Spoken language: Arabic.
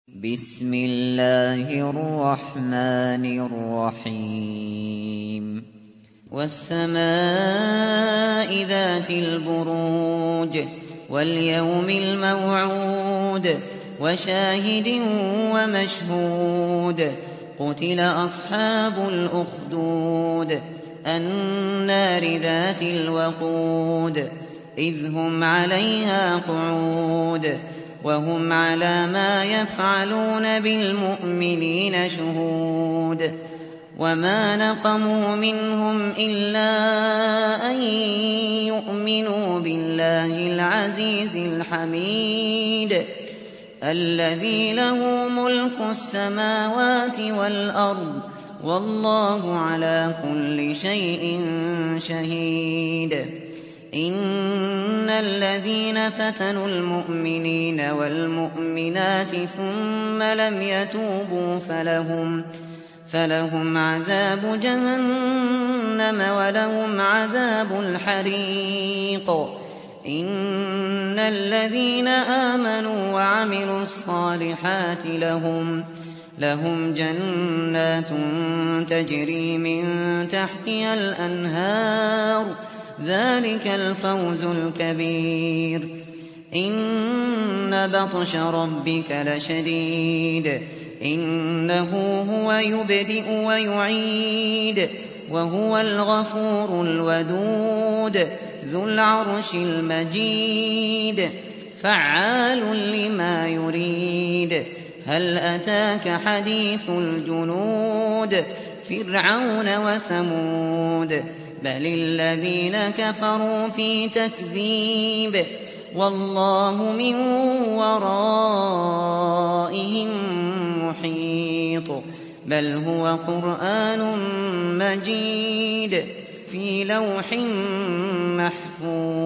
بسم الله الرحمن الرحيم والسماء ذات البروج واليوم الموعود وشاهد ومشهود قتل أصحاب الأخدود النار ذات الوقود إذ هم عليها قعود وهم على ما يفعلون بالمؤمنين شهود وما نقموا منهم إلا أن يؤمنوا بالله العزيز الحميد الذي له ملك السماوات والأرض والله على كل شيء شهيد إن الذين فتنوا المؤمنين والمؤمنات ثم لم يتوبوا فلهم عذاب جهنم ولهم عذاب الحريق إن الذين آمنوا وعملوا الصالحات لهم جنات تجري من تحتها الأنهار ذلك الفوز الكبير إن بطش ربك لشديد إنه هو يبدئ ويعيد وهو الغفور الودود ذو العرش المجيد فعال لما يريد هل أتاك حديث الجنود فرعون وثمود بل الذين كفروا في تكذيب والله من ورائهم محيط بل هو قرآن مجيد في لوح محفوظ